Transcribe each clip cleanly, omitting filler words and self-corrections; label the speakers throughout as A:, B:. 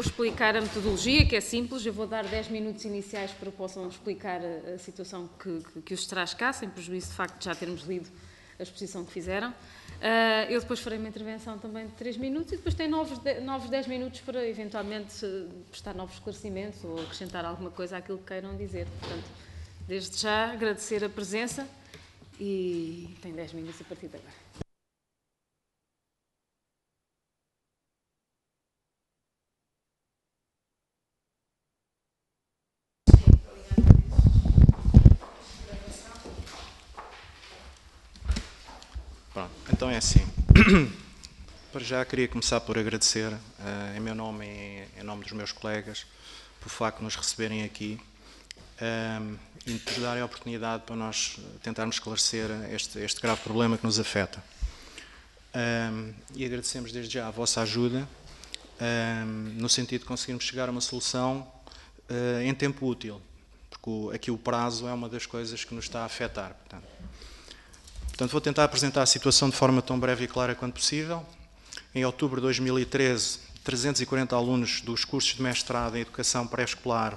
A: por explicar a metodologia, que é simples. Eu vou dar 10 minutos iniciais para que possam explicar a situação que os traz cá, sem prejuízo de facto de já termos lido a exposição que fizeram. Eu depois farei uma intervenção também de 3 minutos e depois tem novos 10 minutos para eventualmente prestar novos esclarecimentos ou acrescentar alguma coisa àquilo que queiram dizer. Portanto, desde já agradecer a presença e tem 10 minutos a partir de agora.
B: Pronto, então é assim. Para já queria começar por agradecer, em meu nome e em nome dos meus colegas, por facto de nos receberem aqui e nos darem a oportunidade para nós tentarmos esclarecer este grave problema que nos afeta. E agradecemos desde já a vossa ajuda, no sentido de conseguirmos chegar a uma solução em tempo útil, porque aqui o prazo é uma das coisas que nos está a afetar. Portanto, vou tentar apresentar a situação de forma tão breve e clara quanto possível. Em outubro de 2013, 340 alunos dos cursos de mestrado em Educação Pré-Escolar,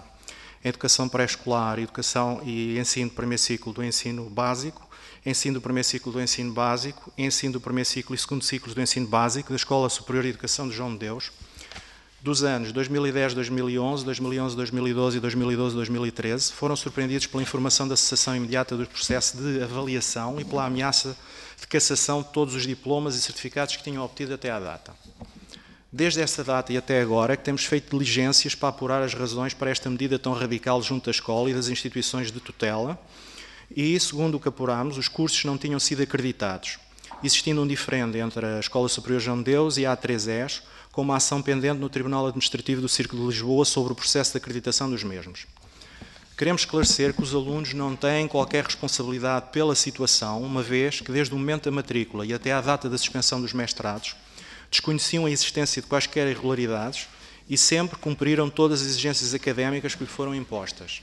B: Educação e Ensino do Primeiro Ciclo do Ensino Básico, Ensino do Primeiro Ciclo do Ensino Básico, Ensino do Primeiro Ciclo e Segundo Ciclo do Ensino Básico da Escola Superior de Educação de João de Deus, dos anos 2010-2011, 2011-2012 e 2012-2013, foram surpreendidos pela informação da cessação imediata do processo de avaliação e pela ameaça de cassação de todos os diplomas e certificados que tinham obtido até à data. Desde essa data e até agora é que temos feito diligências para apurar as razões para esta medida tão radical junto da escola e das instituições de tutela e, segundo o que apurámos, os cursos não tinham sido acreditados, existindo um diferendo entre a Escola Superior João de Deus e a A3ES, com uma ação pendente no Tribunal Administrativo do Círculo de Lisboa sobre o processo de acreditação dos mesmos. Queremos esclarecer que os alunos não têm qualquer responsabilidade pela situação, uma vez que desde o momento da matrícula e até à data da suspensão dos mestrados, desconheciam a existência de quaisquer irregularidades e sempre cumpriram todas as exigências académicas que lhe foram impostas.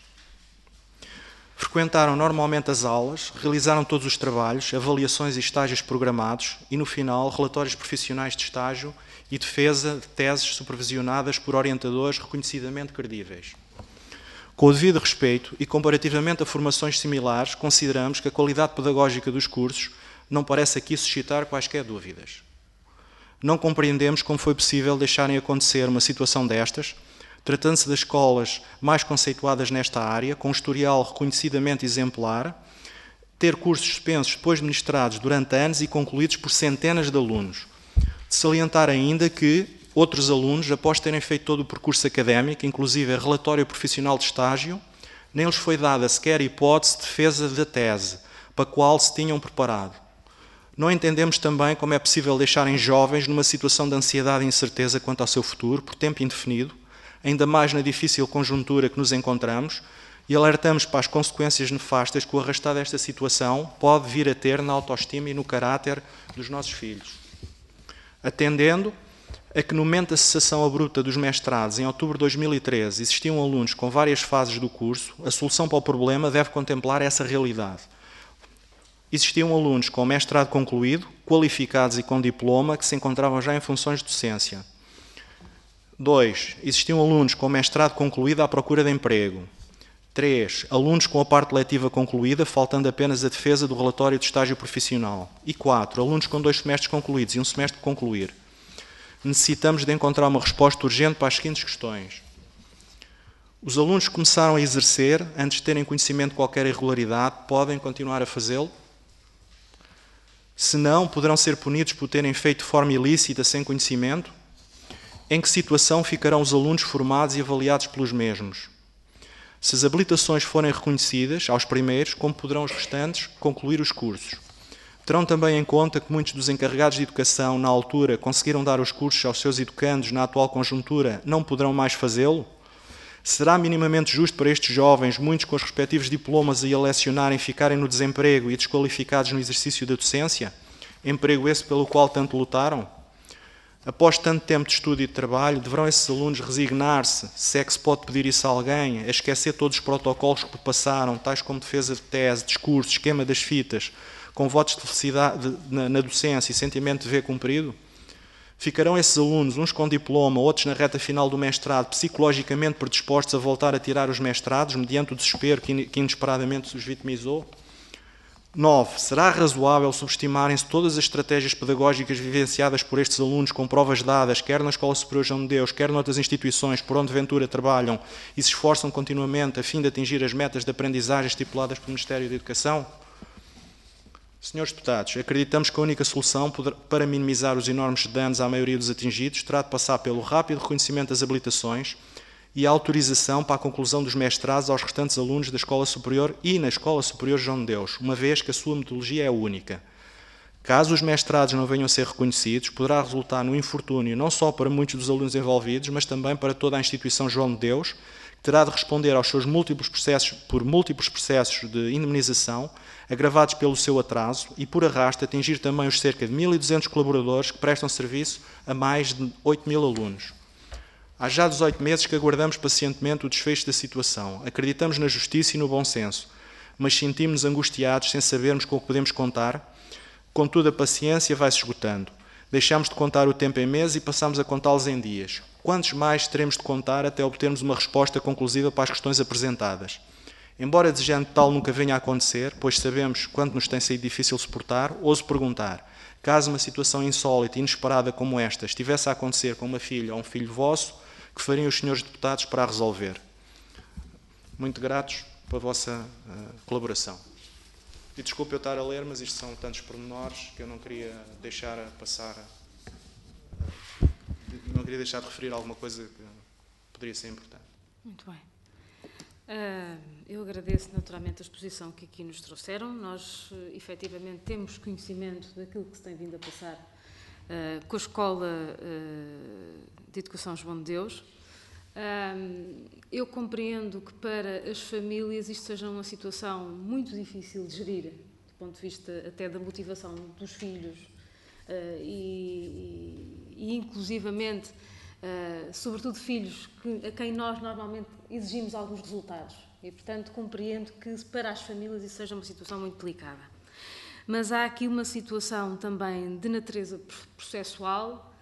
B: Frequentaram normalmente as aulas, realizaram todos os trabalhos, avaliações e estágios programados e, no final, relatórios profissionais de estágio e defesa de teses supervisionadas por orientadores reconhecidamente credíveis. Com o devido respeito e comparativamente a formações similares, consideramos que a qualidade pedagógica dos cursos não parece aqui suscitar quaisquer dúvidas. Não compreendemos como foi possível deixarem acontecer uma situação destas, tratando-se das escolas mais conceituadas nesta área, com um historial reconhecidamente exemplar, ter cursos suspensos depois de ministrados durante anos e concluídos por centenas de alunos. De salientar ainda que outros alunos, após terem feito todo o percurso académico, inclusive a relatório profissional de estágio, nem lhes foi dada sequer hipótese de defesa da tese, para a qual se tinham preparado. Não entendemos também como é possível deixarem jovens numa situação de ansiedade e incerteza quanto ao seu futuro, por tempo indefinido, ainda mais na difícil conjuntura que nos encontramos, e alertamos para as consequências nefastas que o arrastar desta situação pode vir a ter na autoestima e no caráter dos nossos filhos. Atendendo a que no momento da cessação abrupta dos mestrados, em outubro de 2013, existiam alunos com várias fases do curso, a solução para o problema deve contemplar essa realidade. Existiam alunos com mestrado concluído, qualificados e com diploma, que se encontravam já em funções de docência. 2. Existiam alunos com mestrado concluído à procura de emprego. 3. Alunos com a parte letiva concluída, faltando apenas a defesa do relatório de estágio profissional. E 4. Alunos com 2 semestres concluídos e 1 semestre de concluir. Necessitamos de encontrar uma resposta urgente para as seguintes questões. Os alunos que começaram a exercer, antes de terem conhecimento de qualquer irregularidade, podem continuar a fazê-lo? Se não, poderão ser punidos por terem feito de forma ilícita, sem conhecimento? Em que situação ficarão os alunos formados e avaliados pelos mesmos? Se as habilitações forem reconhecidas aos primeiros, como poderão os restantes concluir os cursos? Terão também em conta que muitos dos encarregados de educação, na altura, conseguiram dar os cursos aos seus educandos, na atual conjuntura, não poderão mais fazê-lo? Será minimamente justo para estes jovens, muitos com os respectivos diplomas e a lecionarem, ficarem no desemprego e desqualificados no exercício da docência? Emprego esse pelo qual tanto lutaram? Após tanto tempo de estudo e de trabalho, deverão esses alunos resignar-se, se é que se pode pedir isso a alguém, a esquecer todos os protocolos que passaram, tais como defesa de tese, discurso, esquema das fitas, com votos de felicidade na docência e sentimento de dever cumprido? Ficarão esses alunos, uns com diploma, outros na reta final do mestrado, psicologicamente predispostos a voltar a tirar os mestrados, mediante o desespero que inesperadamente os vitimizou? 9. Será razoável subestimarem-se todas as estratégias pedagógicas vivenciadas por estes alunos com provas dadas, quer na Escola Superior João de Deus, quer noutras instituições por onde ventura trabalham e se esforçam continuamente a fim de atingir as metas de aprendizagem estipuladas pelo Ministério da Educação? Senhores deputados, acreditamos que a única solução para minimizar os enormes danos à maioria dos atingidos terá de passar pelo rápido reconhecimento das habilitações e a autorização para a conclusão dos mestrados aos restantes alunos da Escola Superior e na Escola Superior João de Deus, uma vez que a sua metodologia é única. Caso os mestrados não venham a ser reconhecidos, poderá resultar no infortúnio não só para muitos dos alunos envolvidos, mas também para toda a instituição João de Deus, que terá de responder aos seus múltiplos processos de indemnização, agravados pelo seu atraso, e por arrasto atingir também os cerca de 1.200 colaboradores que prestam serviço a mais de 8.000 alunos. Há já 18 meses que aguardamos pacientemente o desfecho da situação. Acreditamos na justiça e no bom senso, mas sentimos-nos angustiados sem sabermos com o que podemos contar. Contudo, a paciência vai-se esgotando. Deixamos de contar o tempo em meses e passamos a contá-los em dias. Quantos mais teremos de contar até obtermos uma resposta conclusiva para as questões apresentadas? Embora desejando tal nunca venha a acontecer, pois sabemos quanto nos tem sido difícil suportar, ouso perguntar, caso uma situação insólita e inesperada como esta estivesse a acontecer com uma filha ou um filho vosso, que fariam os senhores deputados para a resolver? Muito gratos pela vossa colaboração. E desculpe eu estar a ler, mas isto são tantos pormenores que eu não queria deixar passar, não queria deixar de referir alguma coisa que poderia ser importante.
A: Muito bem. Eu agradeço naturalmente a exposição que aqui nos trouxeram. Nós, efetivamente, temos conhecimento daquilo que se tem vindo a passar com a Escola de Educação João de Deus. Eu compreendo que para as famílias isto seja uma situação muito difícil de gerir, do ponto de vista até da motivação dos filhos e inclusivamente, sobretudo filhos a quem nós normalmente exigimos alguns resultados. E, portanto, compreendo que para as famílias isso seja uma situação muito delicada. Mas há aqui uma situação também de natureza processual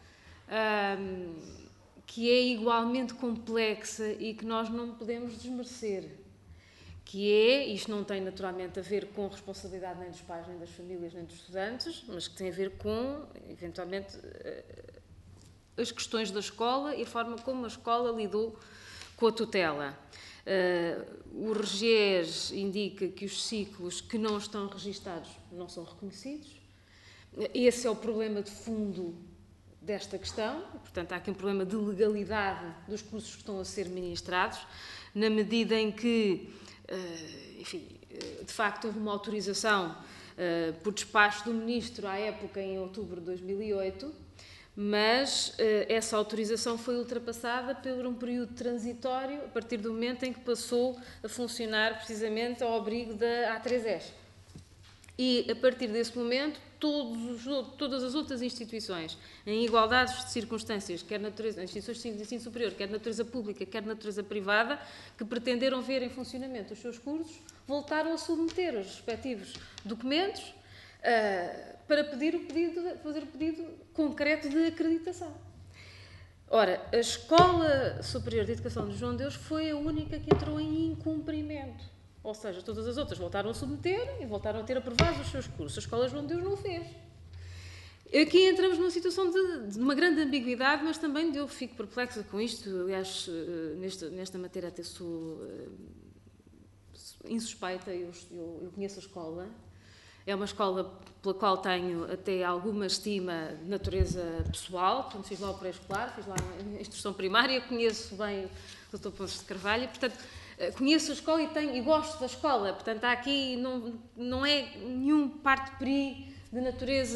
A: que é igualmente complexa e que nós não podemos desmerecer, que é, isto não tem naturalmente a ver com responsabilidade nem dos pais, nem das famílias, nem dos estudantes, mas que tem a ver com, eventualmente, as questões da escola e a forma como a escola lidou com a tutela. O RGES indica que os ciclos que não estão registados não são reconhecidos. Esse é o problema de fundo desta questão. Portanto, há aqui um problema de legalidade dos cursos que estão a ser ministrados, na medida em que, enfim, de facto, houve uma autorização por despacho do Ministro à época, em outubro de 2008, mas essa autorização foi ultrapassada por um período transitório a partir do momento em que passou a funcionar precisamente ao abrigo da A3S. E, a partir desse momento, todas as outras instituições, em igualdades de circunstâncias, quer natureza, instituições de ensino superior, quer de natureza pública, quer de natureza privada, que pretenderam ver em funcionamento os seus cursos, voltaram a submeter os respectivos documentos para fazer o pedido concreto de acreditação. Ora, a Escola Superior de Educação de João de Deus foi a única que entrou em incumprimento. Ou seja, todas as outras voltaram a submeter e voltaram a ter aprovados os seus cursos. A Escola João de Deus não o fez. Aqui entramos numa situação de uma grande ambiguidade, mas também eu fico perplexa com isto. Aliás, nesta matéria até sou insuspeita. Eu conheço a escola. É uma escola pela qual tenho até alguma estima de natureza pessoal. Portanto, fiz lá o pré-escolar, fiz lá a instrução primária, conheço bem o Dr. Pontes de Carvalho. Portanto, conheço a escola e gosto da escola. Portanto, há aqui não é nenhum parte-peri de natureza,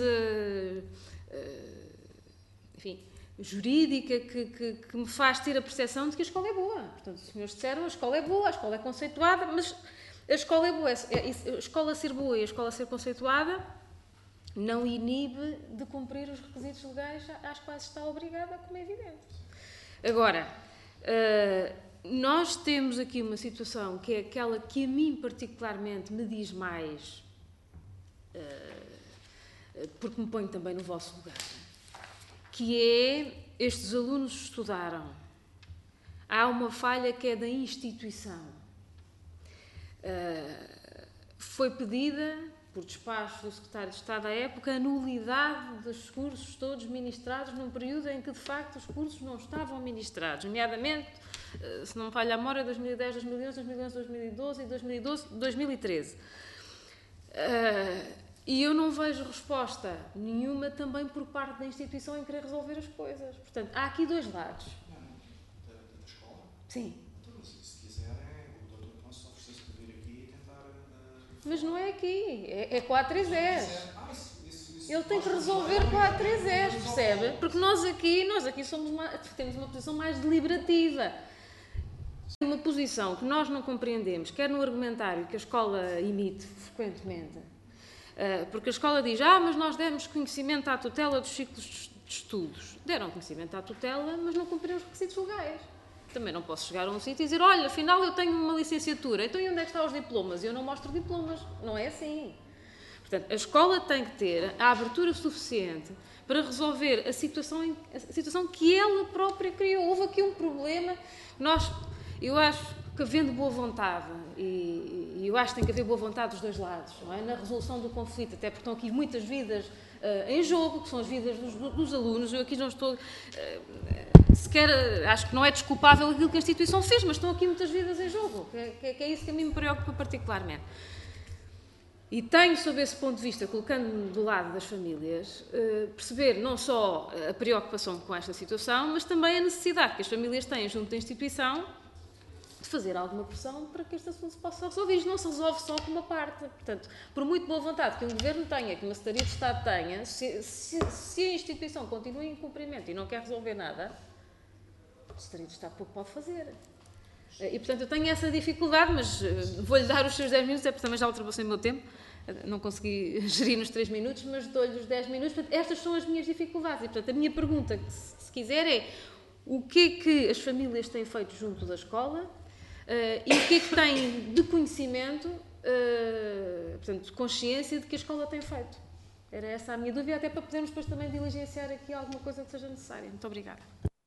A: enfim, jurídica que me faz ter a percepção de que a escola é boa. Portanto, os senhores disseram, a escola é boa, a escola é conceituada, mas a escola é boa. A escola ser boa e a escola ser conceituada não inibe de cumprir os requisitos legais às quais está obrigada, como é evidente. Agora, nós temos aqui uma situação que é aquela que a mim particularmente me diz mais, porque me ponho também no vosso lugar, que é, estes alunos estudaram. Há uma falha que é da instituição. Foi pedida, por despacho do secretário de Estado à época, a nulidade dos cursos todos ministrados num período em que, de facto, os cursos não estavam ministrados, nomeadamente, se não me falha a memória, 2010, 2011, 2011, 2012 e 2012, 2013. E eu não vejo resposta nenhuma também por parte da instituição em querer resolver as coisas. Portanto, há aqui dois lados.
B: Da escola?
A: Sim.
B: Então, se quiserem, o doutor Afonso oferece para vir aqui e tentar...
A: Mas não é aqui, é com a A3S. Ele tem que resolver com a A3S, percebe? Porque nós aqui temos uma posição mais deliberativa. Uma posição que nós não compreendemos, quer no argumentário que a escola emite frequentemente, porque a escola diz, mas nós demos conhecimento à tutela dos ciclos de estudos. Deram conhecimento à tutela, mas não cumpriram os requisitos legais. Também não posso chegar a um sítio e dizer, olha, afinal eu tenho uma licenciatura, então e onde é que estão os diplomas? E eu não mostro diplomas. Não é assim. Portanto, a escola tem que ter a abertura suficiente para resolver a situação que ela própria criou. Houve aqui um problema. Eu acho que havendo boa vontade, e eu acho que tem que haver boa vontade dos dois lados, não é? Na resolução do conflito, até porque estão aqui muitas vidas em jogo, que são as vidas dos alunos. Eu aqui não estou... sequer, acho que não é desculpável aquilo que a instituição fez, mas estão aqui muitas vidas em jogo, que é isso que a mim me preocupa particularmente. E tenho, sob esse ponto de vista, colocando-me do lado das famílias, perceber não só a preocupação com esta situação, mas também a necessidade que as famílias têm junto da instituição de fazer alguma pressão para que este assunto se possa resolver. Isto não se resolve só com uma parte. Portanto, por muito boa vontade que um governo tenha, que uma Secretaria de Estado tenha, se a instituição continua em cumprimento e não quer resolver nada, a Secretaria de Estado pouco pode fazer. E, portanto, eu tenho essa dificuldade, mas vou-lhe dar os seus 10 minutos, porque também já ultrapassei o meu tempo, não consegui gerir nos 3 minutos, mas dou-lhe os 10 minutos. Portanto, estas são as minhas dificuldades. E, portanto, a minha pergunta, se quiser, é o que é que as famílias têm feito junto da escola e o que é que têm de conhecimento, portanto, de consciência de que a escola tem feito. Era essa a minha dúvida, até para podermos depois também diligenciar aqui alguma coisa que seja necessária. Muito obrigada.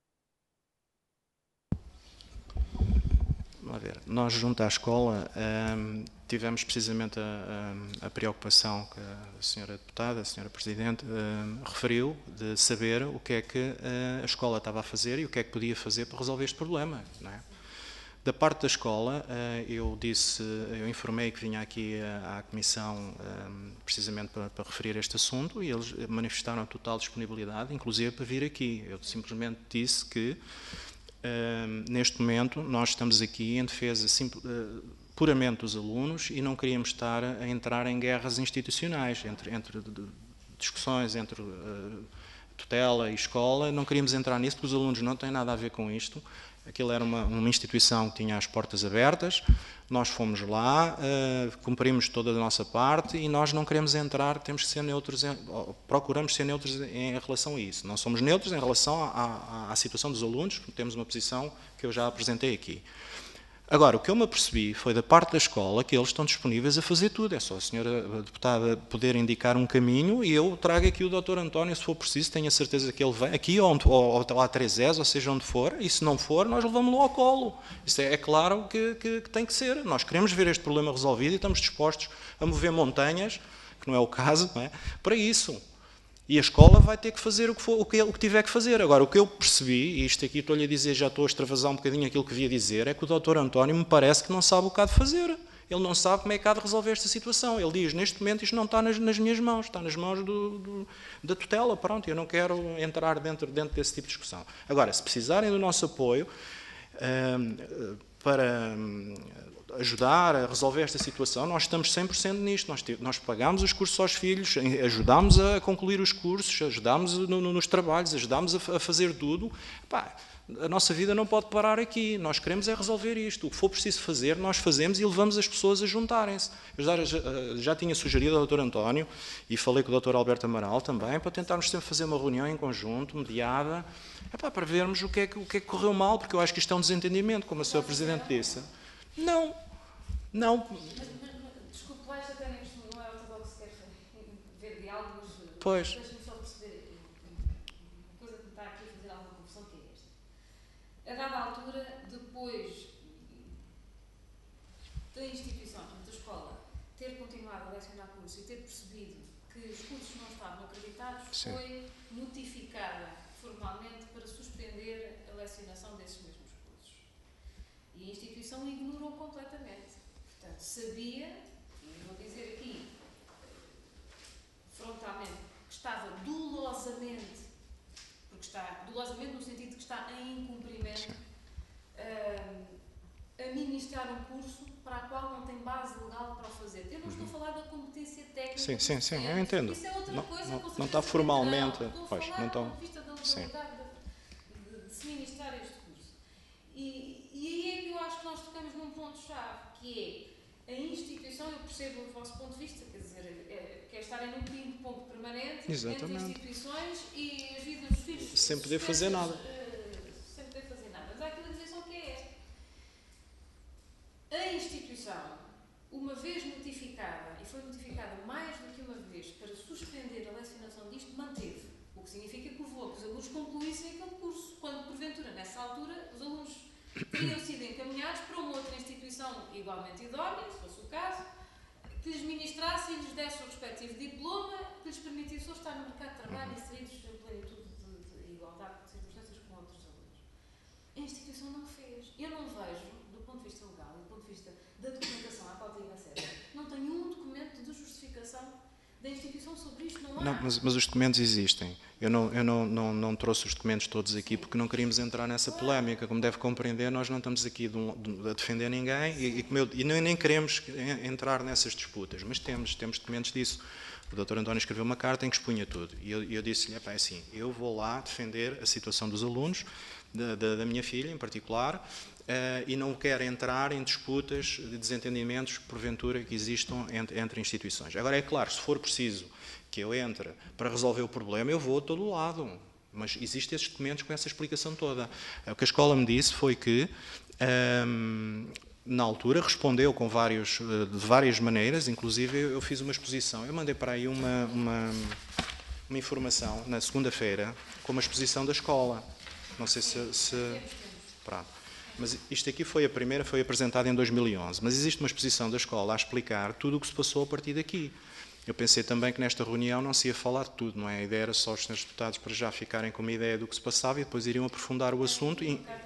B: Vamos ver. Nós, junto à escola, tivemos precisamente a preocupação que a senhora deputada, a senhora presidente, referiu, de saber o que é que a escola estava a fazer e o que é que podia fazer para resolver este problema, não é? Da parte da escola, eu informei que vinha aqui à Comissão precisamente para referir este assunto e eles manifestaram total disponibilidade, inclusive para vir aqui. Eu simplesmente disse que neste momento nós estamos aqui em defesa puramente dos alunos e não queríamos estar a entrar em guerras institucionais, entre discussões entre tutela e escola, não queríamos entrar nisso porque os alunos não têm nada a ver com isto. Aquilo era uma instituição que tinha as portas abertas, nós fomos lá, cumprimos toda a nossa parte e nós não queremos entrar, temos que ser neutros, procuramos ser neutros em relação a isso. Não somos neutros em relação à situação dos alunos, porque temos uma posição que eu já apresentei aqui. Agora, o que eu me apercebi foi da parte da escola que eles estão disponíveis a fazer tudo. É só a senhora deputada poder indicar um caminho e eu trago aqui o Dr. António, se for preciso, tenho a certeza que ele vem aqui ou à 3S, ou seja, onde for, e se não for, nós levamos-lo ao colo. Isso é claro que tem que ser. Nós queremos ver este problema resolvido e estamos dispostos a mover montanhas, que não é o caso, não é? Para isso. E a escola vai ter que fazer o que tiver que fazer. Agora, o que eu percebi, e isto aqui estou-lhe a dizer, já estou a extravasar um bocadinho aquilo que devia dizer, é que o Dr. António me parece que não sabe o que há de fazer. Ele não sabe como é que há de resolver esta situação. Ele diz, neste momento isto não está nas minhas mãos, está nas mãos da tutela, pronto, eu não quero entrar dentro desse tipo de discussão. Agora, se precisarem do nosso apoio para ajudar a resolver esta situação, nós estamos 100% nisto, nós pagamos os cursos aos filhos, ajudámos a concluir os cursos, ajudámos nos trabalhos, ajudámos a fazer tudo. Pá, a nossa vida não pode parar aqui, nós queremos é resolver isto, o que for preciso fazer, nós fazemos e levamos as pessoas a juntarem-se. Eu já tinha sugerido ao Dr. António e falei com o Dr. Alberto Amaral também, para tentarmos sempre fazer uma reunião em conjunto, mediada, para vermos o que é que correu mal, porque eu acho que isto é um desentendimento, como a Sra. Presidente disse. Não.
A: Mas desculpe lá, isto até não é ortodoxo, quer ver diálogos.
B: Pois.
A: Deixa-me só perceber uma coisa que depois da instituição, da escola, ter continuado a lecionar curso e ter percebido que os cursos não estavam acreditados,
B: Sim.
A: foi notificada formalmente para suspender a lecionação desses mesmos cursos. E a instituição ignorou completamente. Portanto, sabia, e vou dizer aqui, frontalmente, que estava dolosamente, porque está dolosamente no sentido de que está em incumprimento, a ministrar um curso para o qual não tem base legal para o fazer. Eu não estou a falar da competência técnica.
B: Sim, eu entendo.
A: Isso é outra coisa.
B: Não está formalmente.
A: Estou a falar do ponto de vista da legalidade de se ministrar este curso. E aí é que eu acho que nós tocamos num ponto-chave, que é a instituição, eu percebo o vosso ponto de vista, quer dizer, que é estarem num ping-pong permanente entre instituições e as vidas dos filhos.
B: Sem poder fazer nada.
A: Sem poder fazer nada. Mas há aqui uma dimensão que é esta. A instituição, uma vez notificada, e foi notificada mais do que uma vez, para suspender a lecionação disto, manteve. O que significa que levou a que os alunos concluíssem aquele curso, quando, porventura, nessa altura, os alunos teriam sido encaminhados para uma outra instituição igualmente idónea, se fosse o caso, que lhes ministrasse e lhes desse o respectivo diploma, que lhes permitisse ou estar no mercado de trabalho inseridos em plenitude de igualdade de circunstâncias com outros alunos. A instituição não fez. Eu não vejo, do ponto de vista legal e do ponto de vista da documentação à qual tive acesso, não tenho um documento de justificação da instituição sobre isto, não há.
B: Não, mas os documentos existem. Eu não trouxe os documentos todos aqui porque não queríamos entrar nessa polémica. Como deve compreender, nós não estamos aqui a defender ninguém e nem queremos entrar nessas disputas, mas temos documentos disso. O Dr. António escreveu uma carta em que expunha tudo. E eu disse-lhe, é assim, eu vou lá defender a situação dos alunos, da minha filha em particular, e não quero entrar em disputas de desentendimentos, porventura, que existam entre instituições. Agora, é claro, se for preciso que eu entre para resolver o problema, eu vou a todo lado. Mas existem esses documentos com essa explicação toda. O que a escola me disse foi que, na altura, respondeu de várias maneiras, inclusive eu fiz uma exposição. Eu mandei para aí uma informação, na segunda-feira, com uma exposição da escola. Não sei se pronto. Mas isto aqui foi a primeira, foi apresentada em 2011. Mas existe uma exposição da escola a explicar tudo o que se passou a partir daqui. Eu pensei também que nesta reunião não se ia falar de tudo, não é? A ideia era só os senhores deputados para já ficarem com uma ideia do que se passava e depois iriam aprofundar o assunto.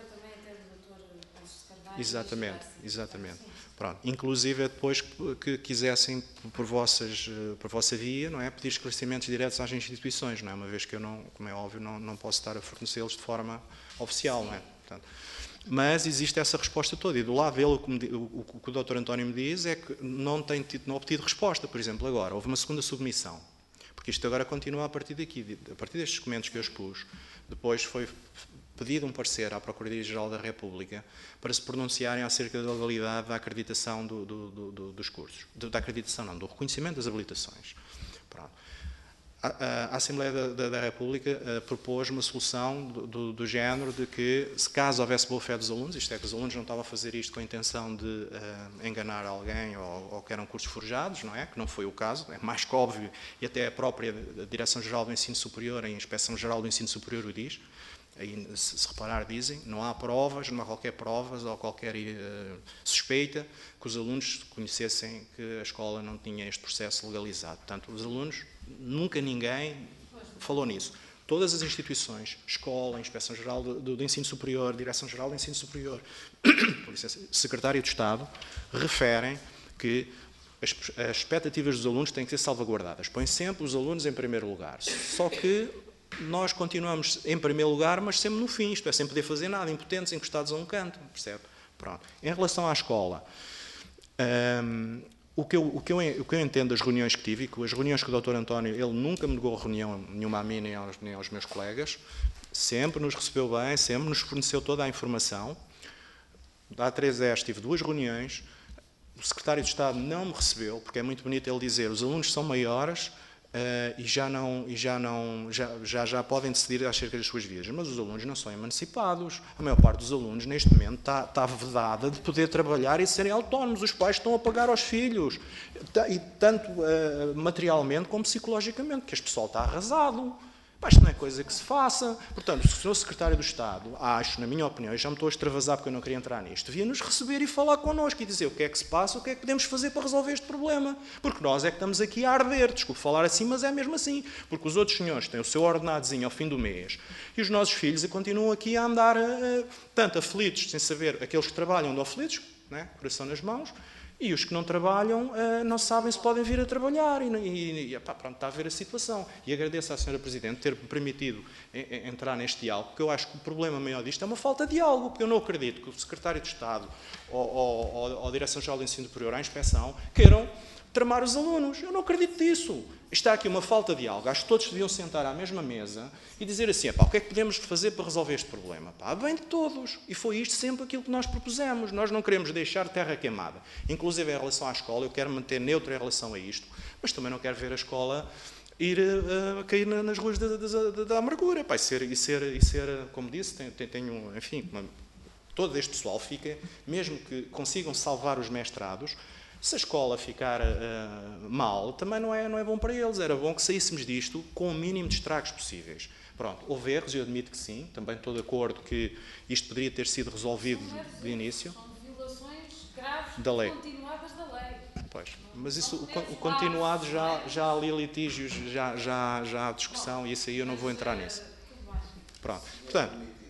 B: Exatamente. Pronto. Inclusive depois que quisessem, por vossa via, não é? Pedir esclarecimentos diretos às instituições, não é? Uma vez que eu não, como é óbvio, não posso estar a fornecê-los de forma oficial, não é? Portanto, mas existe essa resposta toda. E do lado dele, o que o Dr. António me diz é que não obtido resposta. Por exemplo, agora, houve uma segunda submissão. Porque isto agora continua a partir daqui. A partir destes documentos que eu expus, depois foi pedido um parecer à Procuradoria-Geral da República para se pronunciarem acerca da legalidade da acreditação dos cursos. Da acreditação, não, do reconhecimento das habilitações. Pronto. A Assembleia da República propôs uma solução do género de que, se caso houvesse boa fé dos alunos, isto é, que os alunos não estavam a fazer isto com a intenção de enganar alguém ou que eram cursos forjados, não é? Que não foi o caso, é mais que óbvio, e até a própria Direção-Geral do Ensino Superior, a Inspeção-Geral do Ensino Superior o diz. Aí, se reparar, dizem, não há provas, não há qualquer provas ou qualquer suspeita que os alunos conhecessem que a escola não tinha este processo legalizado. Portanto, os alunos, nunca ninguém falou nisso. Todas as instituições, escola, Inspeção-Geral do Ensino Superior, Direção-Geral do Ensino Superior, Secretário de Estado, referem que as expectativas dos alunos têm que ser salvaguardadas. Põem sempre os alunos em primeiro lugar. Só que nós continuamos em primeiro lugar, mas sempre no fim, isto é, sem poder fazer nada, impotentes, encostados a um canto, percebe? Pronto. Em relação à escola, o que eu entendo das reuniões que tive, as reuniões com o Dr. António, ele nunca me negou reunião nenhuma a mim nem aos meus colegas, sempre nos recebeu bem, sempre nos forneceu toda a informação. Há 3 anos tive 2 reuniões, o Secretário de Estado não me recebeu, porque é muito bonito ele dizer, os alunos são maiores, e já podem decidir acerca das suas vidas. Mas os alunos não são emancipados. A maior parte dos alunos, neste momento, está vedada de poder trabalhar e serem autónomos. Os pais estão a pagar aos filhos, e tanto materialmente como psicologicamente, que este pessoal está arrasado. Pá, isto não é coisa que se faça. Portanto, o Sr. Secretário do Estado, acho, na minha opinião, e já me estou a extravasar porque eu não queria entrar nisto, devia nos receber e falar connosco e dizer o que é que se passa, o que é que podemos fazer para resolver este problema. Porque nós é que estamos aqui a arder, desculpe falar assim, mas é mesmo assim. Porque os outros senhores têm o seu ordenadozinho ao fim do mês e os nossos filhos continuam aqui a andar, tanto aflitos, sem saber, aqueles que trabalham andam aflitos, né, coração nas mãos, e os que não trabalham não sabem se podem vir a trabalhar. Pronto, está a ver a situação. E agradeço à Sra. Presidente ter-me permitido entrar neste diálogo, porque eu acho que o problema maior disto é uma falta de diálogo, porque eu não acredito que o Secretário de Estado ou a Direção-Geral do Ensino Superior, à Inspeção, queiram tramar os alunos. Eu não acredito nisso. Está aqui uma falta de diálogo. Acho que todos deviam sentar à mesma mesa e dizer assim, o que é que podemos fazer para resolver este problema? Bem de todos. E foi isto sempre aquilo que nós propusemos. Nós não queremos deixar terra queimada. Inclusive em relação à escola, eu quero manter neutra em relação a isto, mas também não quero ver a escola ir cair nas ruas da amargura. E ser, como disse, enfim, todo este pessoal fica, mesmo que consigam salvar os mestrados, se a escola ficar mal, também não é bom para eles. Era bom que saíssemos disto com o mínimo de estragos possíveis. Pronto, houve erros, eu admito que sim. Também estou de acordo que isto poderia ter sido resolvido de início.
A: São violações graves
B: da lei.
A: continuadas da lei.
B: Pois, mas isso, o continuado já há ali litígios, já há discussão e isso aí eu não vou entrar nisso. Pronto, portanto,